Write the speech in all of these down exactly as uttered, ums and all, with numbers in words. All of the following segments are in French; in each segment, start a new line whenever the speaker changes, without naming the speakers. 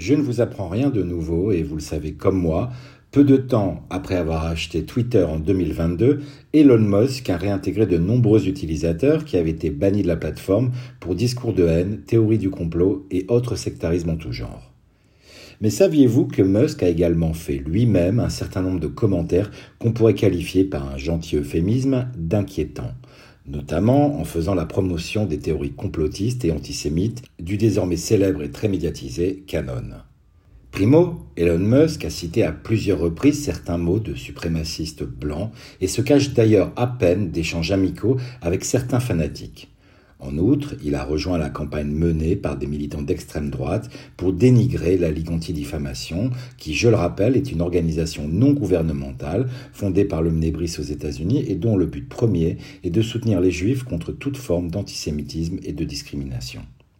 Je ne vous apprends rien de nouveau et vous le savez comme moi, peu de temps après avoir acheté Twitter en deux mille vingt-deux, Elon Musk a réintégré de nombreux utilisateurs qui avaient été bannis de la plateforme pour discours de haine, théorie du complot et autres sectarismes en tout genre. Mais saviez-vous que Musk a également fait lui-même un certain nombre de commentaires qu'on pourrait qualifier par un gentil euphémisme d'inquiétants, notamment en faisant la promotion des théories complotistes et antisémites du désormais célèbre et très médiatisé Qanon. Primo, Elon Musk a cité à plusieurs reprises certains mots de suprémacistes blancs et se cache d'ailleurs à peine d'échanges amicaux avec certains fanatiques. En outre, il a rejoint la campagne menée par des militants d'extrême droite pour dénigrer la Ligue anti-diffamation, qui, je le rappelle, est une organisation non gouvernementale fondée par l'Omnibris aux États-Unis et dont le but premier est de soutenir les Juifs contre toute forme d'antisémitisme et de discrimination.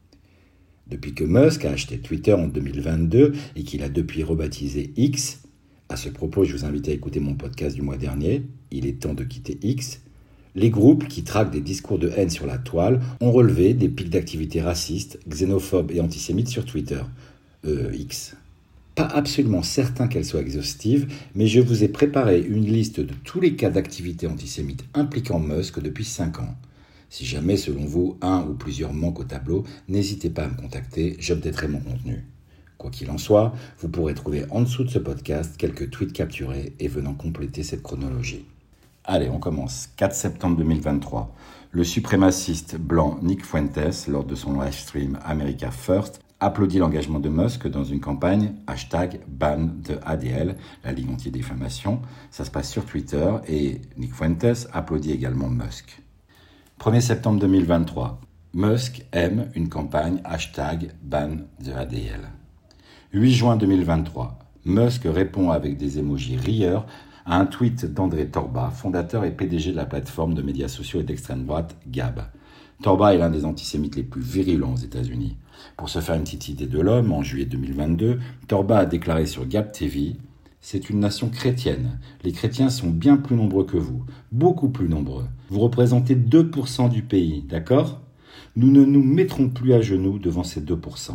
Depuis que Musk a acheté Twitter en deux mille vingt-deux et qu'il a depuis rebaptisé X, à ce propos, je vous invite à écouter mon podcast du mois dernier, il est temps de quitter X, les groupes qui traquent des discours de haine sur la toile ont relevé des pics d'activité racistes, xénophobes et antisémites sur Twitter, euh, X. Pas absolument certain qu'elle soit exhaustive, mais je vous ai préparé une liste de tous les cas d'activité antisémite impliquant Musk depuis cinq ans. Si jamais, selon vous, un ou plusieurs manquent au tableau, n'hésitez pas à me contacter, j'updaterai mon contenu. Quoi qu'il en soit, vous pourrez trouver en dessous de ce podcast quelques tweets capturés et venant compléter cette chronologie. Allez, on commence. quatre septembre deux mille vingt-trois. Le suprémaciste blanc Nick Fuentes, lors de son live stream America First, applaudit l'engagement de Musk dans une campagne hashtag ban de A D L, la Ligue anti-diffamation. Ça se passe sur Twitter et Nick Fuentes applaudit également Musk. premier septembre deux mille vingt-trois. Musk aime une campagne hashtag ban de A D L. huit juin deux mille vingt-trois. Musk répond avec des émojis rieurs à un tweet d'André Torba, fondateur et P D G de la plateforme de médias sociaux et d'extrême droite Gab. Torba est l'un des antisémites les plus virulents aux États-Unis. Pour se faire une petite idée de l'homme, en juillet deux mille vingt-deux, Torba a déclaré sur Gab T V « C'est une nation chrétienne. Les chrétiens sont bien plus nombreux que vous, beaucoup plus nombreux. Vous représentez deux pour cent du pays, d'accord ? Nous ne nous mettrons plus à genoux devant ces deux pour cent. »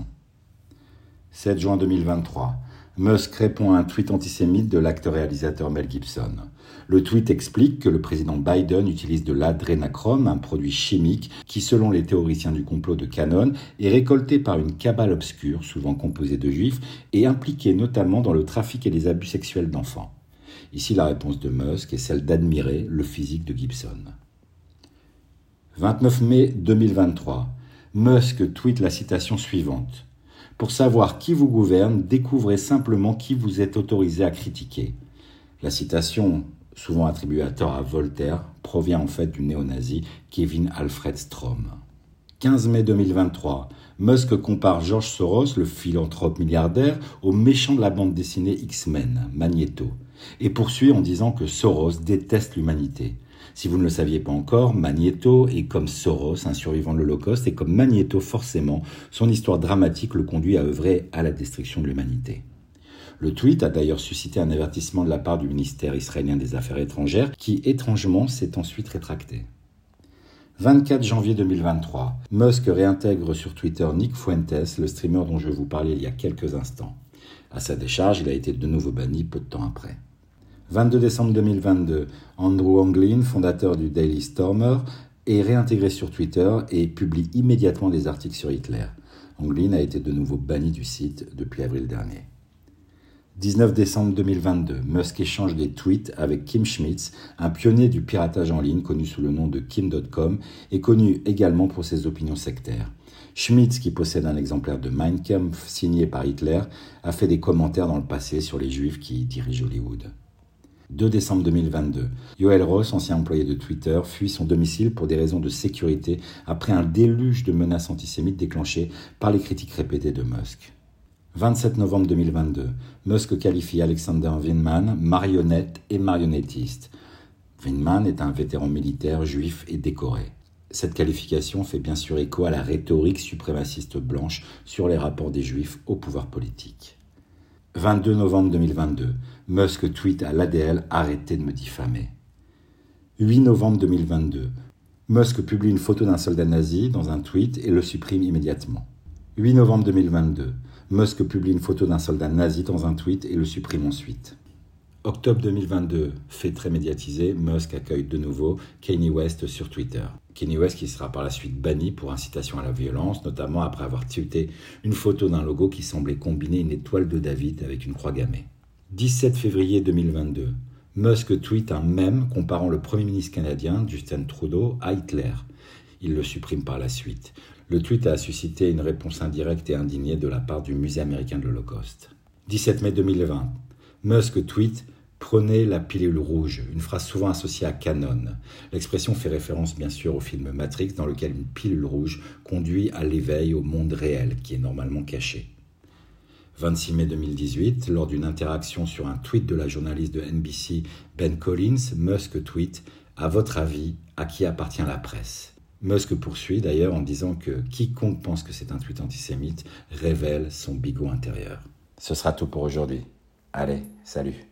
sept juin deux mille vingt-trois. Musk répond à un tweet antisémite de l'acteur-réalisateur Mel Gibson. Le tweet explique que le président Biden utilise de l'adrénachrome, un produit chimique qui, selon les théoriciens du complot de Qanon, est récolté par une cabale obscure, souvent composée de juifs, et impliquée notamment dans le trafic et les abus sexuels d'enfants. Ici, la réponse de Musk est celle d'admirer le physique de Gibson. vingt-neuf mai deux mille vingt-trois. Musk tweet la citation suivante. Pour savoir qui vous gouverne, découvrez simplement qui vous êtes autorisé à critiquer. La citation, souvent attribuée à tort à Voltaire, provient en fait du néo-nazi Kevin Alfred Strom. quinze mai deux mille vingt-trois. Musk compare George Soros, le philanthrope milliardaire, au méchant de la bande dessinée X-Men, Magneto, et poursuit en disant que Soros déteste l'humanité. Si vous ne le saviez pas encore, Magneto est comme Soros, un survivant de l'Holocauste, et comme Magneto, forcément, son histoire dramatique le conduit à œuvrer à la destruction de l'humanité. Le tweet a d'ailleurs suscité un avertissement de la part du ministère israélien des Affaires étrangères, qui, étrangement, s'est ensuite rétracté. vingt-quatre janvier deux mille vingt-trois. Musk réintègre sur Twitter Nick Fuentes, le streamer dont je vous parlais il y a quelques instants. À sa décharge, il a été de nouveau banni peu de temps après. vingt-deux décembre deux mille vingt-deux, Andrew Anglin, fondateur du Daily Stormer, est réintégré sur Twitter et publie immédiatement des articles sur Hitler. Anglin a été de nouveau banni du site depuis avril dernier. dix-neuf décembre deux mille vingt-deux, Musk échange des tweets avec Kim Schmitz, un pionnier du piratage en ligne connu sous le nom de Kim point com et connu également pour ses opinions sectaires. Schmitz, qui possède un exemplaire de Mein Kampf signé par Hitler, a fait des commentaires dans le passé sur les Juifs qui dirigent Hollywood. deux décembre deux mille vingt-deux. Yoel Ross, ancien employé de Twitter, fuit son domicile pour des raisons de sécurité après un déluge de menaces antisémites déclenchées par les critiques répétées de Musk. vingt-sept novembre deux mille vingt-deux. Musk qualifie Alexander Vindman, marionnette et marionnettiste. Vindman est un vétéran militaire juif et décoré. Cette qualification fait bien sûr écho à la rhétorique suprémaciste blanche sur les rapports des juifs au pouvoir politique. vingt-deux novembre deux mille vingt-deux. Musk tweet à l'A D L « Arrêtez de me diffamer ». huit novembre deux mille vingt-deux. Musk publie une photo d'un soldat nazi dans un tweet et le supprime immédiatement. huit novembre deux mille vingt-deux. Musk publie une photo d'un soldat nazi dans un tweet et le supprime ensuite. Octobre deux mille vingt-deux, fait très médiatisé, Musk accueille de nouveau Kanye West sur Twitter. Kanye West qui sera par la suite banni pour incitation à la violence, notamment après avoir tweeté une photo d'un logo qui semblait combiner une étoile de David avec une croix gammée. dix-sept février deux mille vingt-deux, Musk tweet un mème comparant le Premier ministre canadien, Justin Trudeau, à Hitler. Il le supprime par la suite. Le tweet a suscité une réponse indirecte et indignée de la part du Musée américain de l'Holocauste. dix-sept mai deux mille vingt, Musk tweet « Prenez la pilule rouge », une phrase souvent associée à Canon. L'expression fait référence bien sûr au film Matrix dans lequel une pilule rouge conduit à l'éveil au monde réel qui est normalement caché. vingt-six mai deux mille dix-huit, lors d'une interaction sur un tweet de la journaliste de N B C Ben Collins, Musk tweet « À votre avis, à qui appartient la presse ?» Musk poursuit d'ailleurs en disant que quiconque pense que c'est un tweet antisémite révèle son bigot intérieur. Ce sera tout pour aujourd'hui. Allez, salut.